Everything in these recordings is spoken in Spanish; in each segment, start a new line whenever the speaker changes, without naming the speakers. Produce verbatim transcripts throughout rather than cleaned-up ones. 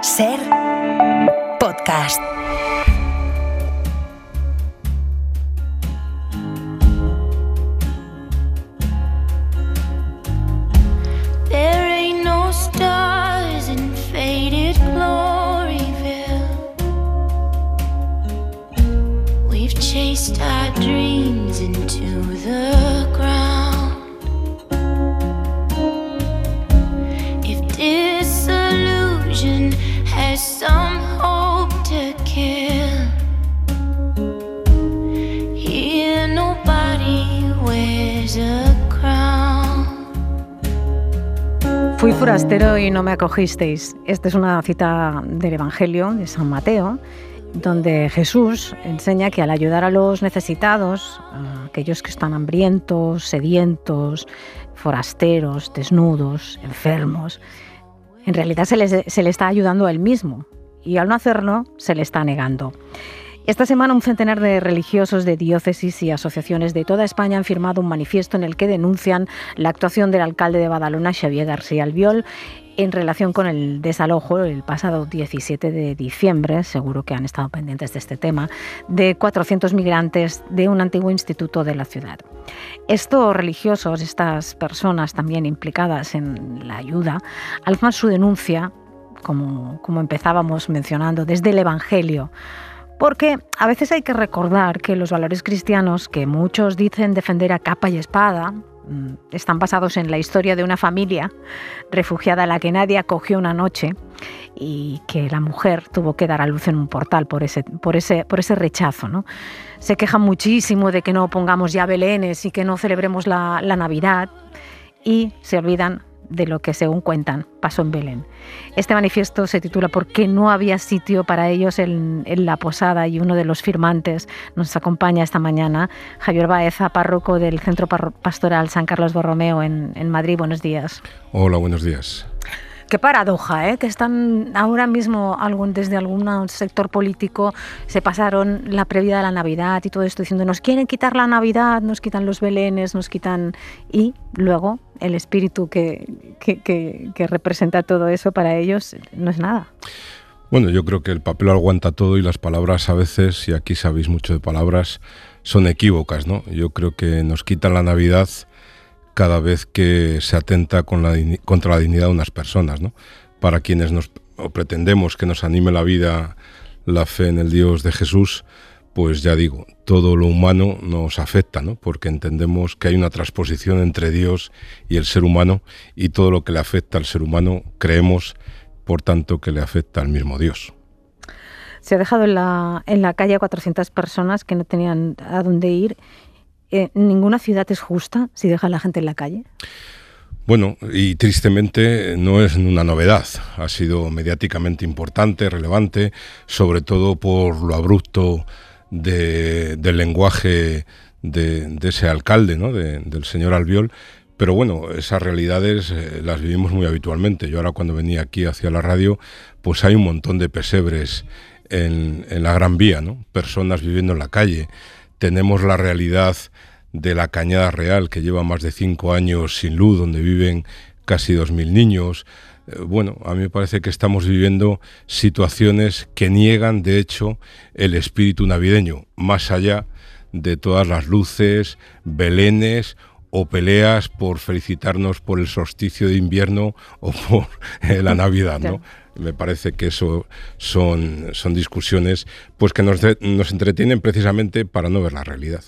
Ser podcast.
There ain't no stars in faded Gloryville. We've chased our dreams into the ground. If disillusion has some hope to kill, here nobody wears a crown.
Fui forastero y no me acogisteis. Esta es una cita del Evangelio de San Mateo, donde Jesús enseña que al ayudar a los necesitados, a aquellos que están hambrientos, sedientos, forasteros, desnudos, enfermos, en realidad se les, se le está ayudando a él mismo, y al no hacerlo se le está negando. Esta semana un centenar de religiosos de diócesis y asociaciones de toda España han firmado un manifiesto en el que denuncian la actuación del alcalde de Badalona, Xavier García Albiol, en relación con el desalojo el pasado diecisiete de diciembre, seguro que han estado pendientes de este tema, de cuatrocientos migrantes de un antiguo instituto de la ciudad. Estos religiosos, estas personas también implicadas en la ayuda, alzan su denuncia, como, como empezábamos mencionando, desde el Evangelio. Porque a veces hay que recordar que los valores cristianos que muchos dicen defender a capa y espada están basados en la historia de una familia refugiada a la que nadie acogió una noche y que la mujer tuvo que dar a luz en un portal por ese, por ese, por ese rechazo, ¿no? Se quejan muchísimo de que no pongamos ya belenes y que no celebremos la, la Navidad, y se olvidan de lo que, según cuentan, pasó en Belén. Este manifiesto se titula ¿Por qué no había sitio para ellos en, en la posada? Y uno de los firmantes nos acompaña esta mañana, Javier Baeza, párroco del Centro Pastoral San Carlos Borromeo en, en Madrid. Buenos días.
Hola, buenos días.
Qué paradoja, ¿eh? Que están ahora mismo algún, desde algún sector político se pasaron la previa de la Navidad y todo esto diciendo nos quieren quitar la Navidad, nos quitan los belenes, nos quitan... Y luego el espíritu que, que, que, que representa todo eso para ellos no es nada.
Bueno, yo creo que el papel aguanta todo y las palabras a veces, y aquí sabéis mucho de palabras, son equívocas, ¿no? Yo creo que nos quitan la Navidad cada vez que se atenta con la, contra la dignidad de unas personas, ¿no? Para quienes nos o pretendemos que nos anime la vida, la fe en el Dios de Jesús, pues ya digo, todo lo humano nos afecta, ¿no? Porque entendemos que hay una transposición entre Dios y el ser humano, y todo lo que le afecta al ser humano creemos, por tanto, que le afecta al mismo Dios.
Se ha dejado en la, en la calle a cuatrocientas personas que no tenían a dónde ir. Eh, ¿Ninguna ciudad es justa si deja a la gente en la calle?
Bueno, y tristemente no es una novedad. Ha sido mediáticamente importante, relevante, sobre todo por lo abrupto de, del lenguaje de, de ese alcalde, ¿no? de, del señor Albiol. Pero bueno, esas realidades eh, las vivimos muy habitualmente. Yo ahora cuando venía aquí hacia la radio, pues hay un montón de pesebres en, en la Gran Vía, ¿no? Personas viviendo en la calle. Tenemos la realidad de la Cañada Real, que lleva más de cinco años sin luz, donde viven casi dos mil niños. Eh, bueno, a mí me parece que estamos viviendo situaciones que niegan, de hecho, el espíritu navideño, más allá de todas las luces, belenes o peleas por felicitarnos por el solsticio de invierno o por eh, la Navidad, ¿no? Me parece que eso son, son discusiones pues que nos, de, nos entretienen precisamente para no ver la realidad.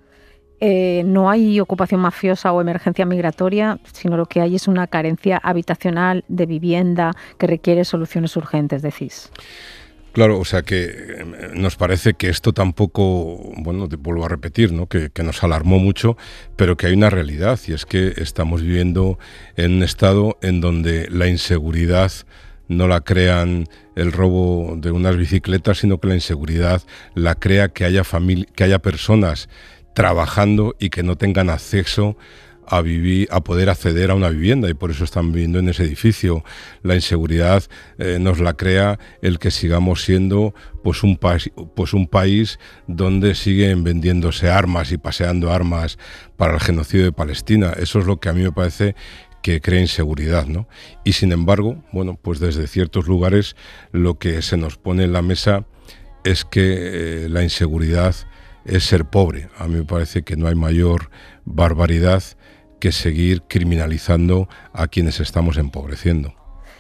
Eh, no hay ocupación mafiosa o emergencia migratoria, sino lo que hay es una carencia habitacional de vivienda que requiere soluciones urgentes, decís.
Claro, o sea que nos parece que esto tampoco, bueno, te vuelvo a repetir, ¿no? Que, que nos alarmó mucho, pero que hay una realidad, y es que estamos viviendo en un estado en donde la inseguridad no la crean el robo de unas bicicletas, sino que la inseguridad la crea que haya familia, que haya personas trabajando y que no tengan acceso a vivir, a poder acceder a una vivienda, y por eso están viviendo en ese edificio. La inseguridad eh, nos la crea el que sigamos siendo pues un, pa- pues un país donde siguen vendiéndose armas y paseando armas para el genocidio de Palestina. Eso es lo que a mí me parece que crea inseguridad, ¿no? Y sin embargo, bueno, pues desde ciertos lugares lo que se nos pone en la mesa es que eh, la inseguridad es ser pobre. A mí me parece que no hay mayor barbaridad que seguir criminalizando a quienes estamos empobreciendo.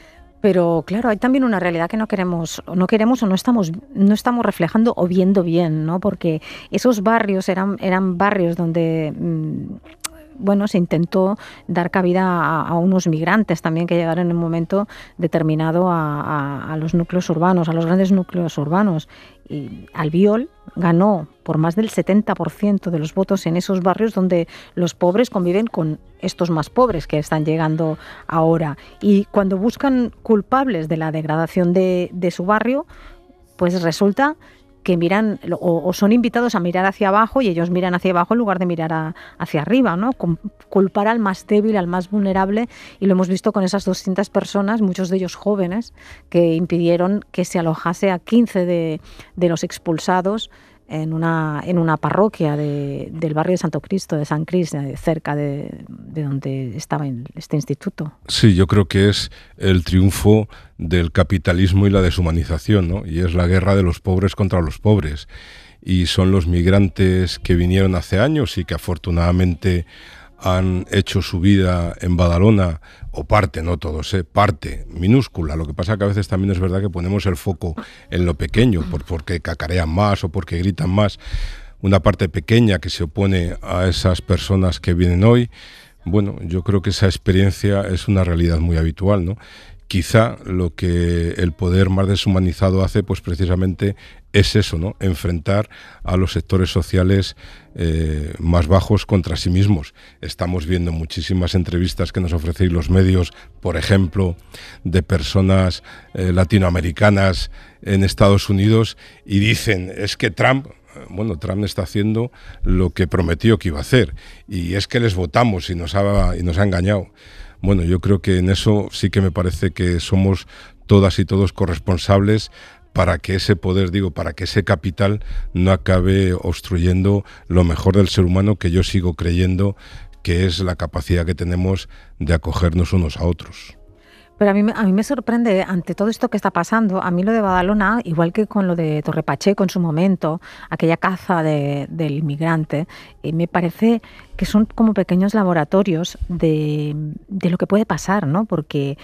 Pero claro, hay también una realidad que no queremos, no queremos o no estamos, no estamos reflejando o viendo bien, ¿no? Porque esos barrios eran, eran barrios donde mmm, bueno, se intentó dar cabida a, a unos migrantes también que llegaron en un momento determinado a, a, a los núcleos urbanos, a los grandes núcleos urbanos. Y Albiol ganó por más del setenta por ciento de los votos en esos barrios donde los pobres conviven con estos más pobres que están llegando ahora. Y cuando buscan culpables de la degradación de, de su barrio, pues resulta que miran o, o son invitados a mirar hacia abajo y ellos miran hacia abajo en lugar de mirar a, hacia arriba, ¿no? Culpar al más débil, al más vulnerable, y lo hemos visto con esas doscientas personas, muchos de ellos jóvenes, que impidieron que se alojase a quince de, de los expulsados en una, en una parroquia de, del barrio de Santo Cristo, de San Cris, cerca de, de donde estaba este instituto.
Sí, yo creo que es el triunfo del capitalismo y la deshumanización, ¿no? Y es la guerra de los pobres contra los pobres. Y son los migrantes que vinieron hace años y que afortunadamente han hecho su vida en Badalona, o parte, no todos, ¿eh? parte minúscula. Lo que pasa que a veces también es verdad que ponemos el foco en lo pequeño, por, porque cacarean más o porque gritan más. Una parte pequeña que se opone a esas personas que vienen hoy. Bueno, yo creo que esa experiencia es una realidad muy habitual, ¿no? Quizá lo que el poder más deshumanizado hace, pues precisamente es eso, ¿no? Enfrentar a los sectores sociales eh, más bajos contra sí mismos. Estamos viendo muchísimas entrevistas que nos ofrecéis los medios, por ejemplo, de personas eh, latinoamericanas en Estados Unidos, y dicen, es que Trump... Bueno, Trump está haciendo lo que prometió que iba a hacer, y es que les votamos y nos ha, y nos ha engañado. Bueno, yo creo que en eso sí que me parece que somos todas y todos corresponsables para que ese poder, digo, para que ese capital no acabe obstruyendo lo mejor del ser humano, que yo sigo creyendo que es la capacidad que tenemos de acogernos unos a otros.
Pero a mí, a mí me sorprende, ante todo esto que está pasando, a mí lo de Badalona, igual que con lo de Torre Pacheco en su momento, aquella caza de, del inmigrante, eh, me parece que son como pequeños laboratorios de, de lo que puede pasar, ¿no? Porque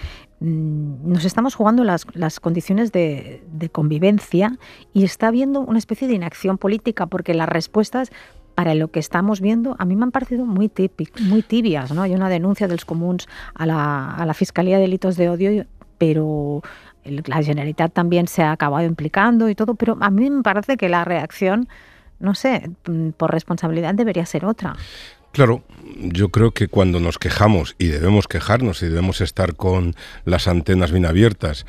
mmm, nos estamos jugando las, las condiciones de, de convivencia y está habiendo una especie de inacción política, porque las respuestas para lo que estamos viendo, a mí me han parecido muy típicas, muy tibias, ¿no? Hay una denuncia dels Comuns a la, a la Fiscalía de Delitos de Odio, pero el, la Generalitat también se ha acabado implicando y todo, pero a mí me parece que la reacción, no sé, por responsabilidad debería ser otra.
Claro, yo creo que cuando nos quejamos, y debemos quejarnos y debemos estar con las antenas bien abiertas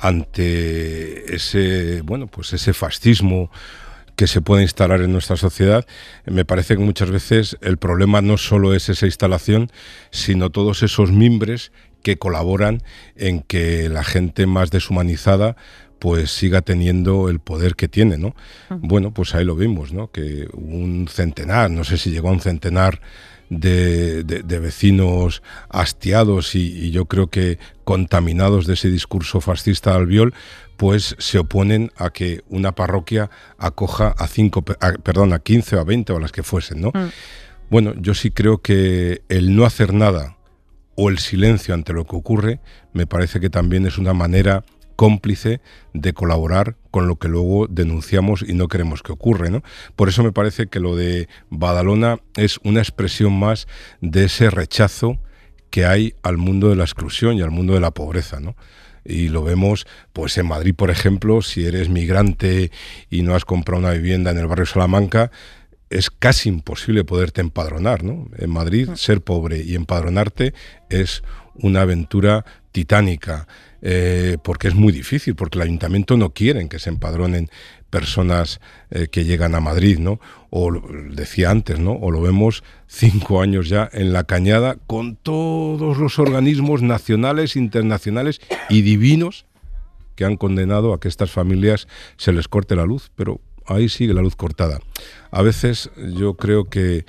ante ese, bueno, pues ese fascismo que se puede instalar en nuestra sociedad, me parece que muchas veces el problema no solo es esa instalación, sino todos esos mimbres que colaboran en que la gente más deshumanizada pues siga teniendo el poder que tiene, ¿no? Uh-huh. Bueno, pues ahí lo vimos, ¿no? Que un centenar, no sé si llegó a un centenar de, de, de vecinos hastiados y, y yo creo que contaminados de ese discurso fascista de Albiol, pues se oponen a que una parroquia acoja a cinco, a, perdón, a quince o a veinte o a las que fuesen, ¿no? Mm. Bueno, yo sí creo que el no hacer nada o el silencio ante lo que ocurre, me parece que también es una manera cómplice de colaborar con lo que luego denunciamos y no queremos que ocurra, ¿no? Por eso me parece que lo de Badalona es una expresión más de ese rechazo que hay al mundo de la exclusión y al mundo de la pobreza, ¿no? Y lo vemos pues en Madrid, por ejemplo, si eres migrante y no has comprado una vivienda en el barrio Salamanca, es casi imposible poderte empadronar, ¿no? En Madrid, ser pobre y empadronarte es una aventura titánica, eh, porque es muy difícil, porque el ayuntamiento no quiere que se empadronen personas eh, que llegan a Madrid, ¿no? O decía antes, ¿no? O lo vemos cinco años ya en La Cañada con todos los organismos nacionales, internacionales y divinos que han condenado a que estas familias se les corte la luz, pero ahí sigue la luz cortada. A veces yo creo que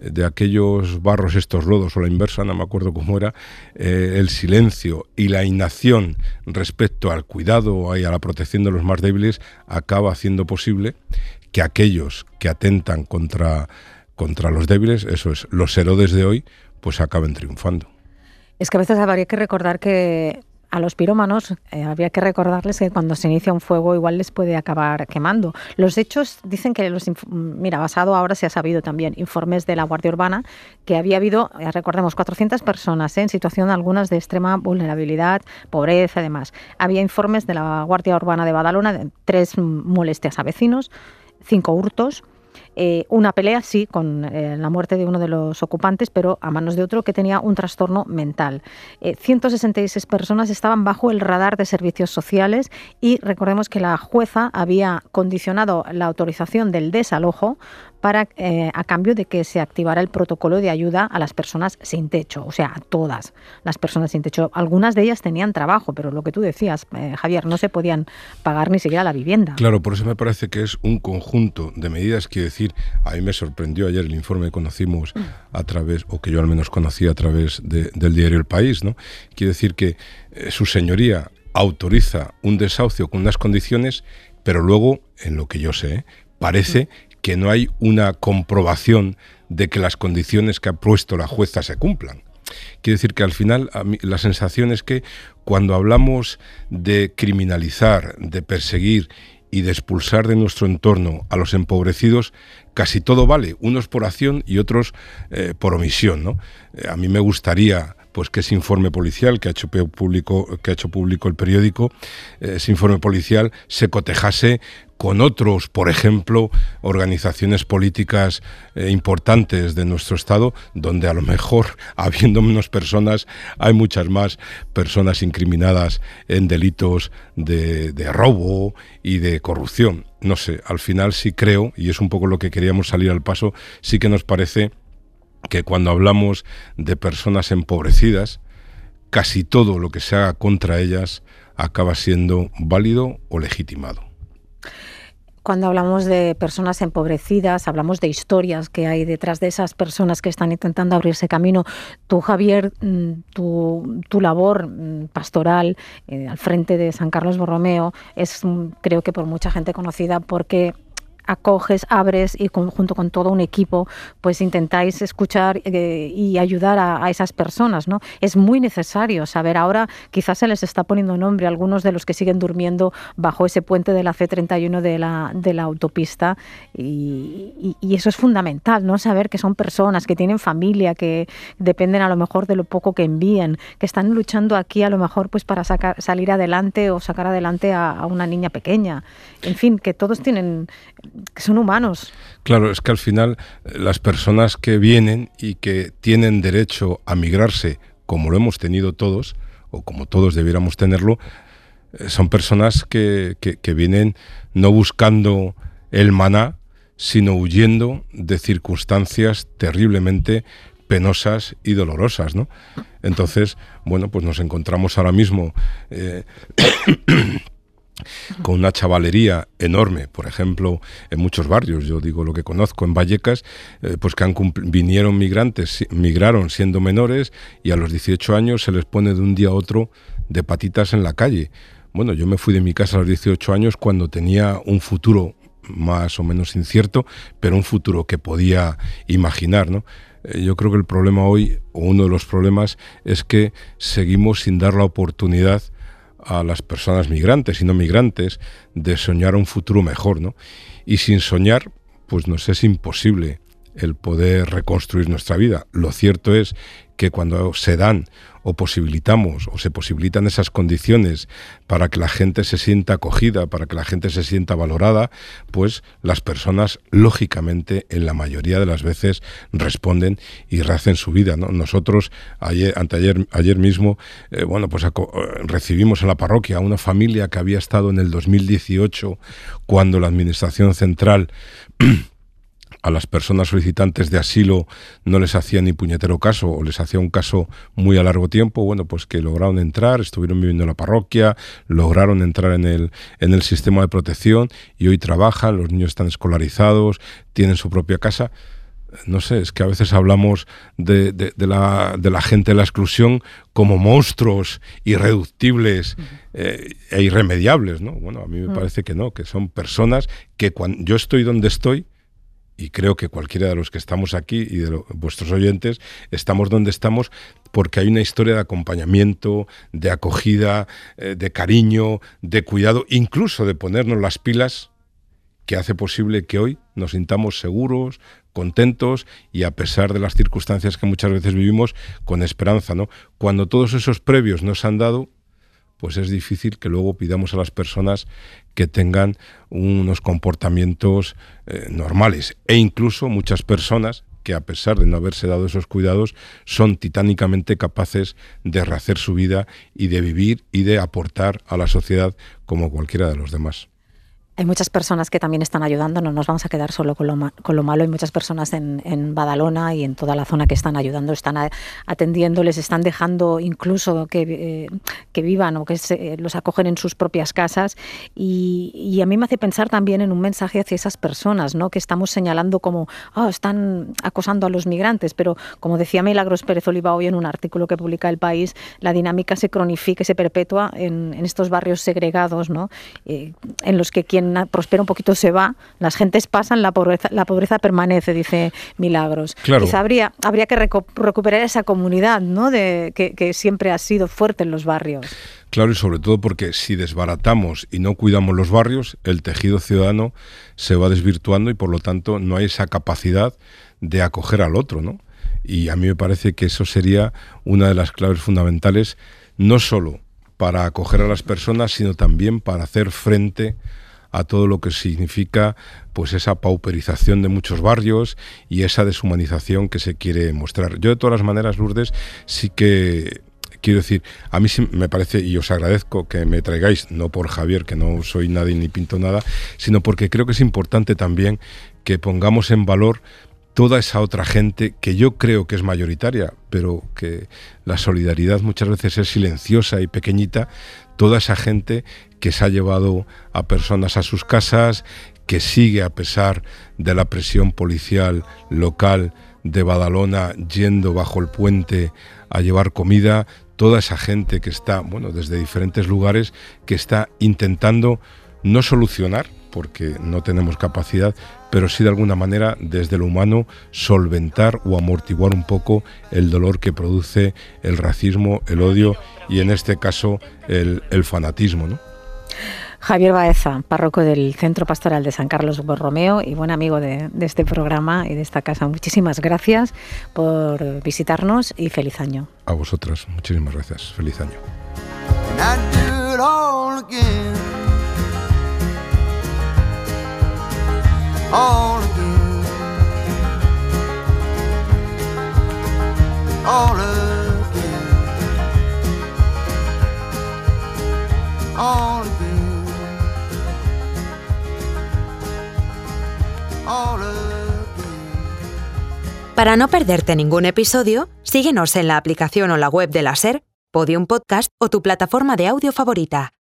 de aquellos barros, estos lodos, o la inversa, no me acuerdo cómo era, eh, el silencio y la inacción respecto al cuidado y a la protección de los más débiles acaba haciendo posible que aquellos que atentan contra, contra los débiles, eso es, los Herodes de hoy, pues acaben triunfando.
Es que a veces habría que recordar que a los pirómanos eh, habría que recordarles que cuando se inicia un fuego igual les puede acabar quemando. Los hechos dicen que, los mira, basado ahora se ha sabido también, informes de la Guardia Urbana, que había habido, eh, recordemos, cuatrocientas personas eh, en situación algunas de extrema vulnerabilidad, pobreza y demás. Había informes de la Guardia Urbana de Badalona de tres molestias a vecinos, cinco hurtos, Eh, una pelea, sí, con eh, la muerte de uno de los ocupantes, pero a manos de otro que tenía un trastorno mental. Eh, ciento sesenta y seis personas estaban bajo el radar de servicios sociales y recordemos que la jueza había condicionado la autorización del desalojo para eh, a cambio de que se activara el protocolo de ayuda a las personas sin techo, o sea, a todas las personas sin techo. Algunas de ellas tenían trabajo, pero lo que tú decías, eh, Javier, no se podían pagar ni siquiera la vivienda.
Claro, por eso me parece que es un conjunto de medidas, quiero decir, a mí me sorprendió ayer el informe que conocimos a través, o que yo al menos conocí a través de, del diario El País, ¿no? Quiero decir que eh, su señoría autoriza un desahucio con unas condiciones, pero luego, en lo que yo sé, ¿eh? parece que no hay una comprobación de que las condiciones que ha puesto la jueza se cumplan. Quiere decir que al final a mí, la sensación es que cuando hablamos de criminalizar, de perseguir y de expulsar de nuestro entorno a los empobrecidos, casi todo vale, unos por acción y otros eh, por omisión, ¿no? Eh, a mí me gustaría pues que ese informe policial que ha hecho público, que ha hecho público el periódico, eh, ese informe policial se cotejase con otros, por ejemplo, organizaciones políticas eh, importantes de nuestro Estado, donde a lo mejor, habiendo menos personas, hay muchas más personas incriminadas en delitos de, de robo y de corrupción. No sé, al final sí creo, y es un poco lo que queríamos salir al paso, sí que nos parece que cuando hablamos de personas empobrecidas, casi todo lo que se haga contra ellas acaba siendo válido o legitimado.
Cuando hablamos de personas empobrecidas, hablamos de historias que hay detrás de esas personas que están intentando abrirse camino. Tú, Javier, tu, tu labor pastoral eh, al frente de San Carlos Borromeo es, creo que por mucha gente conocida, porque acoges, abres y con, junto con todo un equipo pues intentáis escuchar eh, y ayudar a, a esas personas, ¿no? Es muy necesario saber ahora, quizás se les está poniendo nombre a algunos de los que siguen durmiendo bajo ese puente de la C treinta y uno de la, de la autopista y, y, y eso es fundamental, ¿no? Saber que son personas que tienen familia, que dependen a lo mejor de lo poco que envíen, que están luchando aquí a lo mejor pues para sacar, salir adelante o sacar adelante a, a una niña pequeña. En fin, que todos tienen... que son humanos.
Claro, es que al final las personas que vienen y que tienen derecho a migrarse, como lo hemos tenido todos, o como todos debiéramos tenerlo, son personas que, que, que vienen no buscando el maná, sino huyendo de circunstancias terriblemente penosas y dolorosas, ¿no? Entonces, bueno, pues nos encontramos ahora mismo eh, con una chavalería enorme, por ejemplo, en muchos barrios, yo digo lo que conozco, en Vallecas, eh, pues que han vinieron migrantes, migraron siendo menores y a los dieciocho años se les pone de un día a otro de patitas en la calle. Bueno, yo me fui de mi casa a los dieciocho años cuando tenía un futuro más o menos incierto, pero un futuro que podía imaginar, ¿no? Eh, yo creo que el problema hoy, o uno de los problemas, es que seguimos sin dar la oportunidad a las personas migrantes y no migrantes de soñar un futuro mejor, ¿no? Y sin soñar, pues nos es imposible el poder reconstruir nuestra vida. Lo cierto es que cuando se dan o posibilitamos o se posibilitan esas condiciones para que la gente se sienta acogida, para que la gente se sienta valorada, pues las personas lógicamente en la mayoría de las veces responden y rehacen su vida, ¿no? Nosotros ayer, anteayer, ayer mismo, eh, bueno, pues recibimos en la parroquia a una familia que había estado en el dos mil dieciocho cuando la Administración Central a las personas solicitantes de asilo no les hacía ni puñetero caso o les hacía un caso muy a largo tiempo, bueno, pues que lograron entrar, estuvieron viviendo en la parroquia, lograron entrar en el, en el sistema de protección y hoy trabajan, los niños están escolarizados, tienen su propia casa. no sé, es que a veces hablamos de, de, de, la, de la gente de la exclusión como monstruos irreductibles eh, e irremediables, ¿no? Bueno, a mí me parece que no, que son personas que cuando yo estoy donde estoy, y creo que cualquiera de los que estamos aquí y de lo, vuestros oyentes, estamos donde estamos porque hay una historia de acompañamiento, de acogida, eh, de cariño, de cuidado, incluso de ponernos las pilas, que hace posible que hoy nos sintamos seguros, contentos y, a pesar de las circunstancias que muchas veces vivimos, con esperanza, ¿no? Cuando todos esos previos nos han dado, pues es difícil que luego pidamos a las personas que tengan unos comportamientos eh, normales. E incluso muchas personas que, a pesar de no haberse dado esos cuidados, son titánicamente capaces de rehacer su vida y de vivir y de aportar a la sociedad como cualquiera de los demás.
Hay muchas personas que también están ayudando, no nos vamos a quedar solo con lo, ma- con lo malo. Hay muchas personas en, en Badalona y en toda la zona que están ayudando, están a, atendiendo, les están dejando incluso que, eh, que vivan o que se, los acogen en sus propias casas. Y, y a mí me hace pensar también en un mensaje hacia esas personas, ¿no? Que estamos señalando como, oh, están acosando a los migrantes, pero como decía Milagros Pérez Oliva hoy en un artículo que publica El País, la dinámica se cronifica y se perpetúa en, en estos barrios segregados, ¿no? Eh, en los que quien prospera un poquito se va, las gentes pasan, la pobreza, la pobreza permanece, dice Milagros.
Claro.
Quizá habría, habría que recu- recuperar esa comunidad, ¿no? De, que, que siempre ha sido fuerte en los barrios.
Claro, y sobre todo porque si desbaratamos y no cuidamos los barrios, el tejido ciudadano se va desvirtuando y, por lo tanto, no hay esa capacidad de acoger al otro, ¿no? Y a mí me parece que eso sería una de las claves fundamentales, no solo para acoger a las personas, sino también para hacer frente a todo lo que significa pues esa pauperización de muchos barrios y esa deshumanización que se quiere mostrar. Yo, de todas las maneras, Lourdes, sí que quiero decir, a mí sí me parece, y os agradezco que me traigáis, no por Javier, que no soy nadie ni pinto nada, sino porque creo que es importante también que pongamos en valor toda esa otra gente que yo creo que es mayoritaria, pero que la solidaridad muchas veces es silenciosa y pequeñita, toda esa gente que se ha llevado a personas a sus casas, que sigue, a pesar de la presión policial local de Badalona, yendo bajo el puente a llevar comida, toda esa gente que está, bueno, desde diferentes lugares, que está intentando no solucionar, porque no tenemos capacidad, pero sí de alguna manera, desde lo humano, solventar o amortiguar un poco el dolor que produce el racismo, el odio y, en este caso, el, el fanatismo, ¿no?
Javier Baeza, párroco del Centro Pastoral de San Carlos Borromeo y buen amigo de, de este programa y de esta casa. Muchísimas gracias por visitarnos y feliz año.
A vosotras, muchísimas gracias. Feliz año. All again, all again, all again, all again.
Para no perderte ningún episodio, síguenos en la aplicación o la web de la SER, Podium Podcast o tu plataforma de audio favorita.